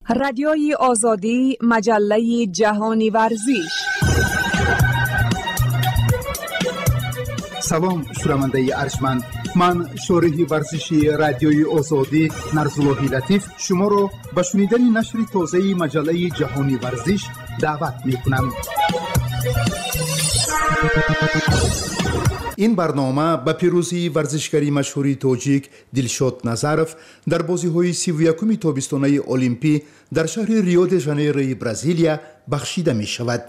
رادیوی آزادی، مجله جهانی ورزش. سلام شنونده ارجمند، من شارح ورزشی رادیوی آزادی نرزاللهی لطیف شما را به شنیدن نشر تازه مجله جهانی ورزش دعوت می‌کنم. این برنامه به پیروزی ورزشکاری مشهور تاجیک دلشاد نظرов در بازی‌های 31 تابستانه المپی در شهر ریو د ژانیروی برزیلیا بخشیده می‌شود.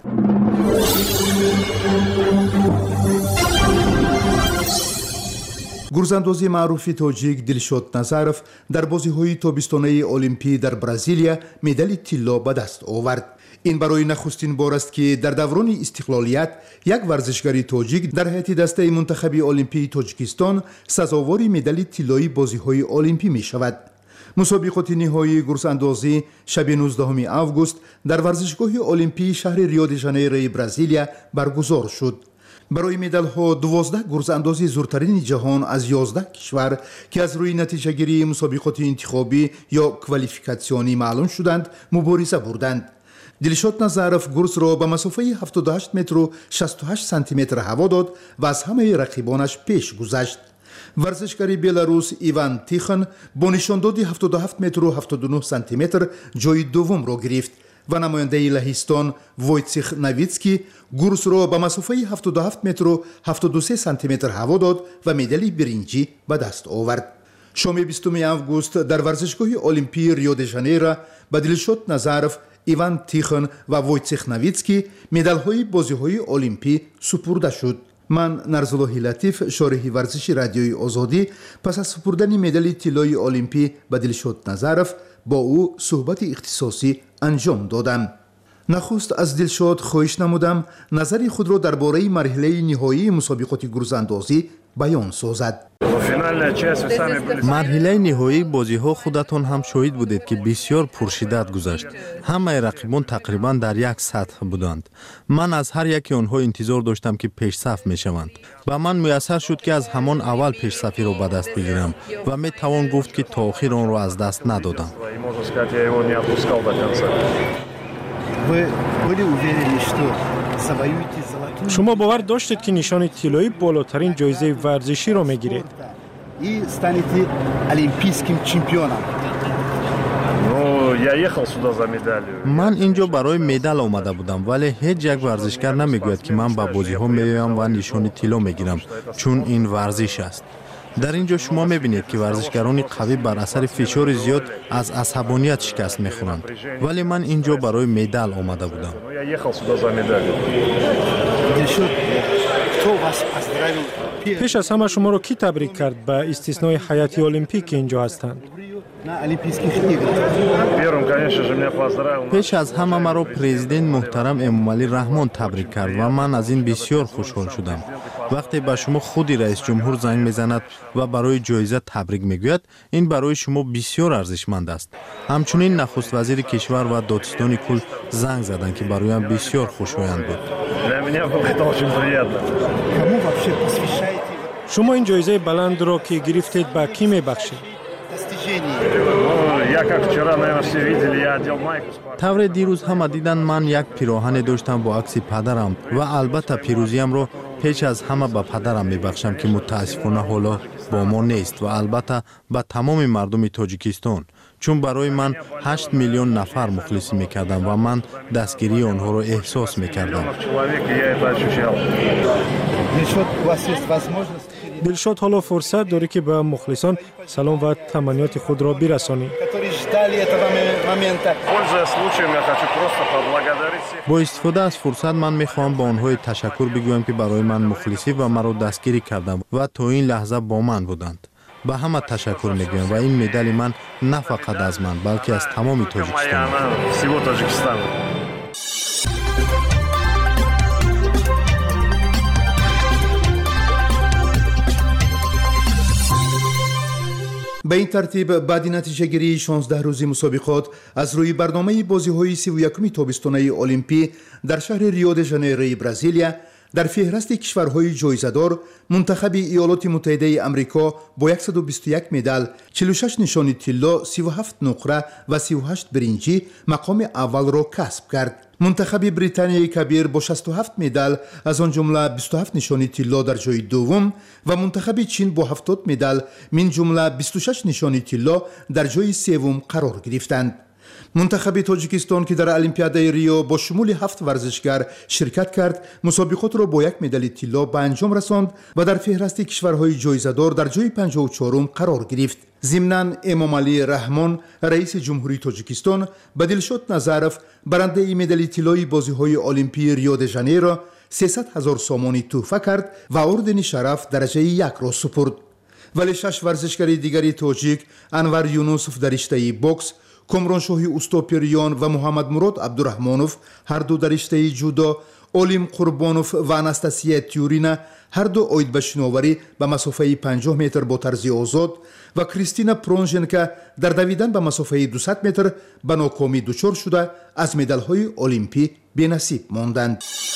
گرزانداز معروف تاجیک دلشاد نظرов در بازی‌های تابستانه المپی در برزیلیا مدال طلا به دست آورد. این برای نخستین بار است که در دوران استقلالیت یک ورزشکار تاجیک در هیئت دسته منتخب المپی تاجیکستان سزاوار مدال طلایی بازی‌های المپی می شود. مسابقات نهایی گرزاندازی شب 19 آگوست در ورزشگاه المپی شهر ریو د ژانیروی برزیلیا برگزار شد. برای مدال ها 12 گرزانداز زورترین جهان از 11 کشور که از روی نتیجه گیری مسابقات انتخابی یا کوالیفیکاسیونی معلوم شدند مبارزه بردند. دلشاد نظرов گرز را به مسافه 78 متر و 68 سانتی متر هوا داد و از همه رقیبانش پیش گذشت. ورزشکار بلاروس ایوان تیخن با نشانداد 77 متر و 79 سانتی متر جای دوم را گرفت و نماینده لهستان وویتسیخ نویتسکی گرز را به مسافه 77 متر و 73 سانتی متر هوا داد و مدال برنجی به دست آورد. شام 20 آگوست در ورزشگاه المپی ریو د ژانیرو به دلشاد نظرов ایوان تیخن و وویتسیخ نویتسکی مدال‌های بازی‌های المپی سپرده شد. من نرزاللهی لطیف شارح ورزشی رادیوی آزادی پس از سپردن مدال طلای المپی به دلشاد نظرов با او صحبت اختصاصی انجام دادم. نخست از دلشاد خواهش نمودم نظر خود را درباره مرحله نهایی مسابقات گرزاندازی بیان سازد. مرحله نهایی بازی‌ها خودتان هم شاهد بودید که بسیار پرشدت گذشت. همه رقیبان تقریبا در یک سطح بودند. من از هر یکی آنها انتظار داشتم که پیش صف میشوند. و من میسر شد که از همان اول پیش صفی را به دست بگیرم و می توان گفت که تا آخر آن را از دست ندادم. شما باور داشتید که نشان طلایی بالاترین جایزه ورزشی را میگیرید؟ من اینجا برای مدال آمده بودم ولی هیچ یک ورزشکار نمیگوید که من به بازی‌ها میایم و نشان طلا میگیرم چون این ورزش است. در اینجا شما میبینید که ورزشکاران قوی بر اثر فشار زیاد از عصبانیت شکست میخورند ولی من اینجا برای مدال آمده بودم. پیش از همه شما را کی تبریک کرد به استثنای هیئت المپیک که اینجا هستند؟ پیش از همه مرا پرزیدنت محترم امامعلی رحمان تبریک کرد و من از این بسیار خوشحال شدم. وقتی به شما خودی رئیس جمهور زنگ میزند و برای جایزه تبریک میگوید این برای شما بسیار ارزشمند است. همچنین نخست وزیر کشور و دادستان کل زنگ زدند که برایم بسیار خوشایند بود. شما این جایزه بلند را که گرفتید به کی میبخشید؟ طور دیروز همه دیدن من یک پیراهن داشتم با عکس پدرم و البته پیروزیم را پیش از همه به پدرم میبخشم که متاسفانه حالا با ما نیست و البته به تمام مردم تاجیکستان چون برای من 8 میلیون نفر مخلصی میکردم و من دستگیری آنها را احساس میکردم. دلشاد حالا فرصت داری که به مخلصان سلام و تمنیات خود را برسانی. با استفاده از فرصت من میخواهم با آنها تشکر بگویم که برای من مخلصی و مرا دستگیری کردند و تا این لحظه با من بودند. به همه تشکر میگویم و این مدال من نه فقط از من بلکه از تمام تاجیکستان. به این ترتیب بعد نتیجه گیری 16 روزی مسابقات از روی برنامه بازی‌های 31 تابستانه المپی در شهر ریو د ژانیروی برزیلیا дар феҳрасти кишварҳои ҷоизадор мунтахаби иёлоти муттаҳидаи амрико бо 121 медал, 46 нишони тилло, 37 нуқра ва 38 биринҷӣ мақоми аввалро касб кард. мунтахаби британияи кабир бо 67 медал, аз он ҷумла 27 нишони тилло дар ҷои дуввум ва мунтахаби чин бо 70 медал, мин ҷумла 26 нишони тилло дар ҷои севум қарор гирифтанд. мунтахаби тоҷикистон ки дар олимпиадаи рио бо шумули 7 варзишгар ширкат кард, мусобиқотро бо 1 медали тилло ба анҷом расонд ва дар феҳрасти кишварҳои ҷоизадор дар ҷои 54-ум қарор гирифт. зимнан эмомалӣ раҳмон, раиси ҷумҳурии тоҷикистон, ба Дилшод Назаров, барандаи медали тиллои бозиҳои олимпии Рио де Жанейро 300 000 сомонӣ тӯҳфа кард ва ордени шараф дараҷаи 1-ро супурд. вале 6 варзишгари дигари тоҷик, Анвар Юнусов дар риштаи бокс, Комроншоҳи Устопирён ва Муҳаммадмурод Абдурахмонов ҳар ду дар риштаи ҷудо, Олим Қурбонов ва Анастасия Тюрина ҳар ду оид ба шиноварӣ ба масофаи 50 метр бо тарзи озод ва Кристина Пронженка дар давидан ба масофаи 200 метр ба нокомӣ дучор шуда аз медалҳои олимпӣ бенасиб монданд.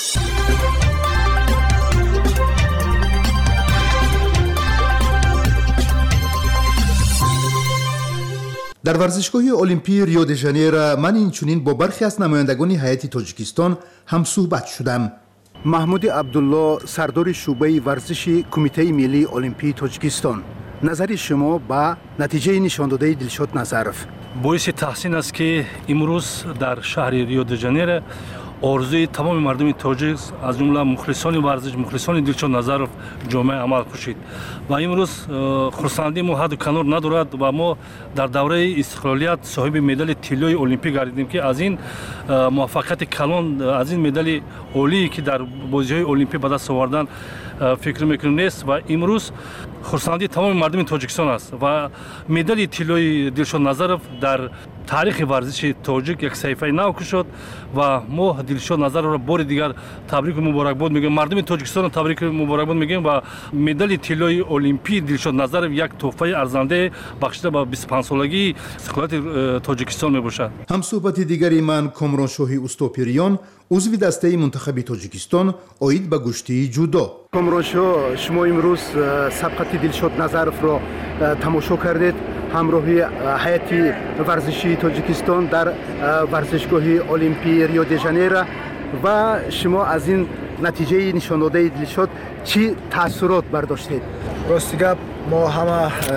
дар варзишгоҳи олимпии Рио де Жанейро ман инчунин бо бархе аз намояндагони ҳайати Тоҷикистон ҳамсӯҳбат шудам. маҳмуди Абдулло, сардори шӯъбаи варзиши Кумитаи Миллии Олимпии Тоҷикистон, назари шумо ба натиҷаи нишондодаи Дилшод Назаров? боиси таҳсин аст ки имрӯз дар шаҳри Рио де Жанейро орзуи тамоми мардуми тоҷик аз ҷумла мухлисони варзиш, мухлисони Дилшод Назаров ҷомеа амал кушид ва имрӯз хурсандӣ мо ҳадду канор надорад ва мо дар давраи истиқлолият соҳиби медали тиллои олимпӣ гардидем ки аз ин муваффақияти калон, аз ин медали олие ки дар бозиҳои олимпӣ ба даст овардан фикр мекунем нест ва имрӯз хурсандии тамоми мардуми Тоҷикистон аст ва медали тиллои Дилшод Назаров дар таърихи варзиши тоҷик як саҳифаи нав кушод ва мо Дилшод Назаровро бори дигар табрику муборакбод мегӯем, мардуми Тоҷикистонро табрику муборакбод мегӯем ва медали тиллои олимпии Дилшод Назаров як тӯҳфаи арзандаи бахшида ба 25-солагии истиқлолияти Тоҷикистон мебошад. ҳамсӯҳбати дигари ман Комроншоҳи Устопирён, узви дастаи мунтахаби Тоҷикистон оид ба гӯштии ҷудо. Комроншоҳ, шумо имрӯз сабқати Дилшод Назаровро тамошо кардед ҳамроҳи ҳайати варзишии Тоҷикистон дар варзишгоҳи олимпии Рио де Жанейро ва шумо аз ин натиҷаи нишондодаи Дилшод чӣ таассурот бардоштед? рости гап, мо ҳама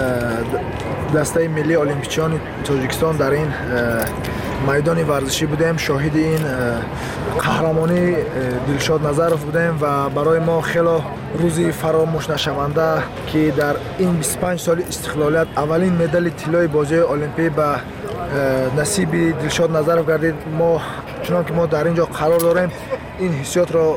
дастаи миллии олимпичиёни Тоҷикистон дар ин майдони варзишӣ будем, шоҳиди ин қаҳрамонии Дилшод Назаров будем ва барои мо хело рӯзи фаромӯшнашаванда ки дар ин 25 соли истиқлолият аввалин медали тиллои бозиҳои олимпӣ ба насиби Дилшод Назаров гардид. мо чунон ки мо дар ин ҷо қарор дорем, ин ҳиссиётро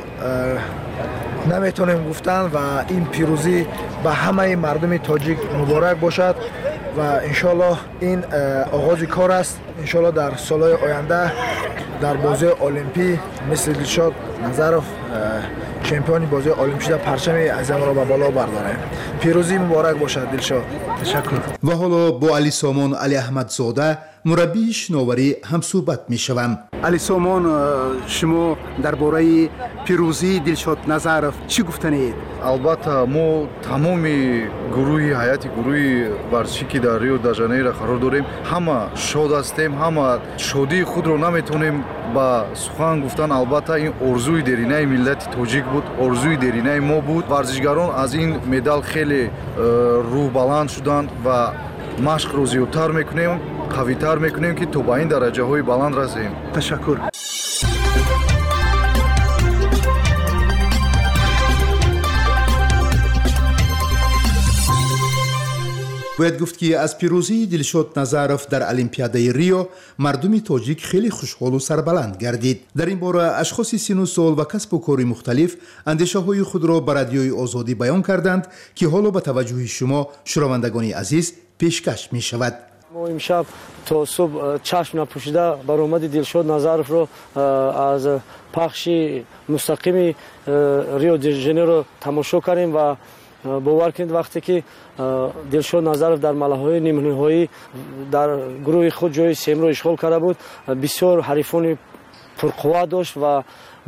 наметонем гуфтан ва ин пирӯзӣ ба ҳамаи мардуми тоҷик муборак бошад ва иншоаллоҳ ин оғози кор аст. иншоаллоҳ дар солҳои оянда дар бозиҳои олимпӣ мисли Дилшод Назаров чемпиони бозиҳои олимпӣ шуда парчами азамро ба боло бардорем. пирӯзӣ муборак бошад Дилшод. ташаккур. ва ҳоло бо Али Сомон Алиаҳмадзода, мураббии шиноварӣ ҳамсӯҳбат мешавам. Али Сомон, шумо дар бораи пирӯзии Дилшод Назаров чӣ гуфтанед? албатта мо тамоми гурӯҳи ҳайати гурӯҳи варзишӣ ки дар Рио де Жанейро қарор дорем, ҳама шод ҳастем, ҳама шодии худро наметонем ба сухан гуфтан. албатта ин орзуи деринаи миллати тоҷик буд, орзуи деринаи мо буд. варзишгарон аз ин медал хеле рӯҳбаланд шуданд ва машқро зиёдтар мекунем, қавитар мекунем ки то ба ин дараҷаҳои баланд расем. ташаккур. бояд гуфт ки аз пирӯзии Дилшод Назаров дар олимпиадаи Рио мардуми тоҷик хеле хушҳолу сарбаланд гардид. дар ин бора ашхоси сину сол ва касбу кори мухталиф андешаҳои худро ба радиои Озодӣ баён карданд ки ҳоло ба таваҷҷӯҳи шумо шунавандагони азиз пешкаш мешавад. мо имшаб то субҳ чашм напӯшида баромади Дилшод Назаровро аз пахши мустақими Рио де Жанейро тамошо кардем ва бовар кунед вақте ки Дилшод Назаров дар малаҳои нимниҳоӣ дар гурӯҳи худ ҷои семро ишғол карда буд, бисёр ҳарифони пурқувват дошт ва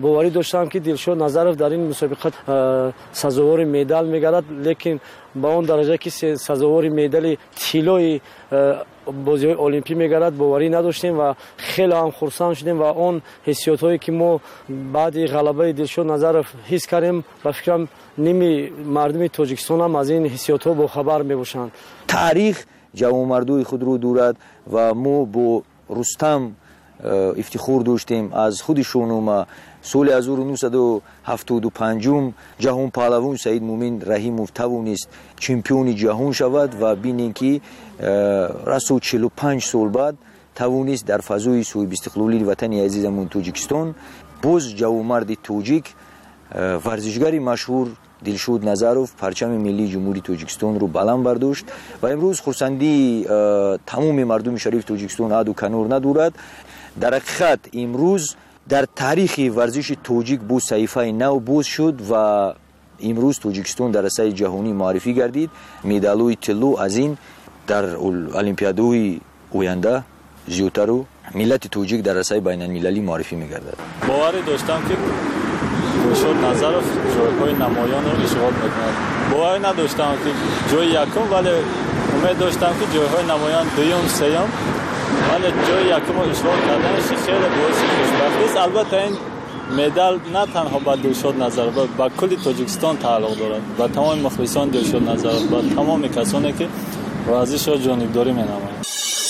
باوری داشتم که دلشاد نظرов در این مسابقات سزاوار مدال میگردد، لیکن با اون درجه که سزاوار مدال طلای بازی‌های المپیک میگردد باوری نداشتیم و خیلی هم خرسند شدیم و اون حسیات‌هایی که ما بعد غلبه دلشاد نظرов حس کردیم و فکرم نیمی مردم تاجیکستان هم از این حسیات‌ها با خبر میباشند. تاریخ جوانمردوی خود رو دارد و ما با رستم افتخار داشتیم. از خودشون ما سال 1975 جهان پهلوان سعید مومن رحیمов توانست چمپیون جهان شود و ببینید که رسو 45 سال بعد توانست در فضای صاحب استقلالی وطن عزیزمون تاجیکستان باز جوانمرد تاجیک ورزشگری مشهور دلشاد نظرов پرچم ملی جمهوری تاجیکستان رو بلند برداشت و امروز خرسندی تمام مردم شریف تاجیکستان عد و کنار ندارد. در حقیقت امروز در تاریخ ورزش تاجیک بو صحیفه نو باز شد و امروز تاجیکستان در عرصه جهانی معرفی گردید. مدال‌های طلا از این در المپیادهای آینده زیاتر رو ملت تاجیک در عرصه بین المللی معرفی می‌گردد. باور داشتم که دلشاد نظرов جای‌های نمایان رو اشغال می‌کند. باور نداشتم که جای یکم، ولی امید داشتم که جای‌های نمایان دوم سوم ولی جای یکم رو اشغال کردنش خیلی باعث خوشبختی است. البته این مدال نه تنها با دلشاد نظرov با کل تاجیکستان تعلق دارد، با تمام مخلصان دلشاد نظرov، با تمام کسانی که ورزش را جانبداری می‌نمایند.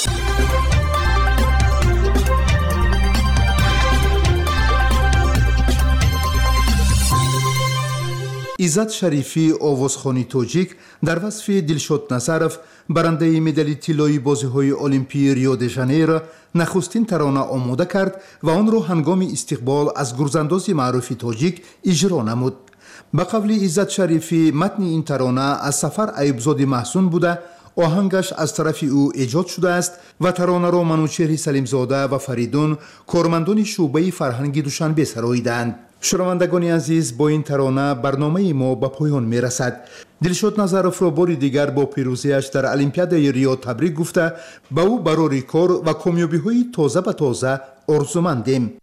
عزت شریفی آوازخوانی تاجیک در وصف دلشاد نظرov برنده مدال طلایی بازی‌های المپیک ریو د ژانیرو نخستین ترانه آماده کرد و آن را هنگام استقبال از گرزانداز معروف تاجیک اجرا نمود. به قول عزت شریفی متن این ترانه از سفر ایوبزاده محسون بوده، آهنگش از طرف او ایجاد شده است و ترانه را منوچهر سلیمزاده و فریدون کارمندان شعبه فرهنگی دوشنبه سراییدند. شنوندگان عزیز، با این ترانه برنامه ما به پایان می رسد. دلشاد نظرov را بار دیگر با پیروزیش در المپیاد ریو تبریک گفته به او برای کار و کامیابی های تازه به تازه آرزومندیم.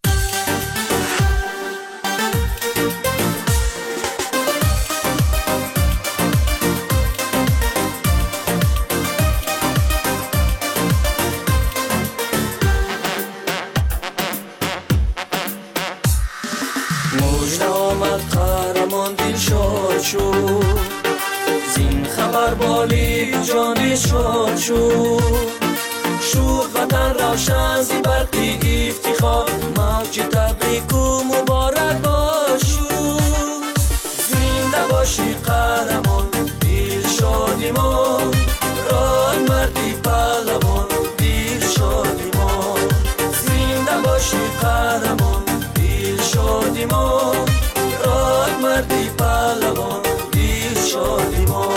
زین خبر بالی جان شاد شد، شد وطن روشن زی برقی افتخار، موج تبریک و مبارک باشد. زنده باشی قهرمان دلشادی ما، رای مردی پهلوان دلشادی ما. زنده باشی قهرمان دلشادی ما، رای مردی پهلوان دلشادی ما.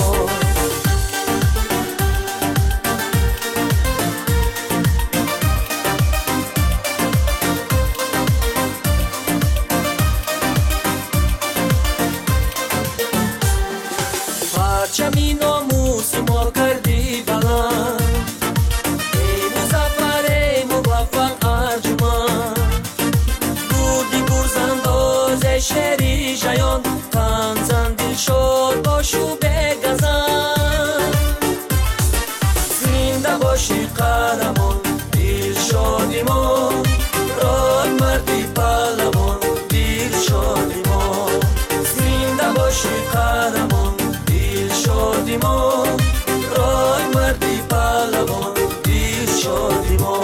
پرچمی ناموس ما کردی بلند، ای مظفر ای موفق ارجمند. بودی گرزانداز شهری ژیان، تنزن دلشاد باشو بگزن. زنده باشی قهرمان دلشادی ما، رای مردی پهلوان دلشادی ما. زنده باشی قهرمان دلشادی ما، رای مردی پهلوان دلشادی ما.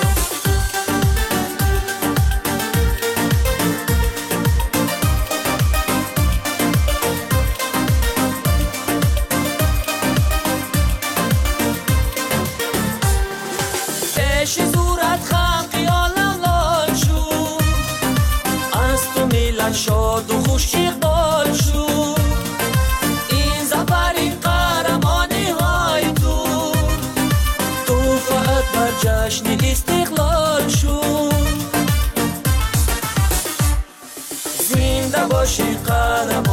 شاد و خوش اقبال شد، این زفری قهرمانی های تو فقط بر جشن استقلال شد. زنده باشی قهرمان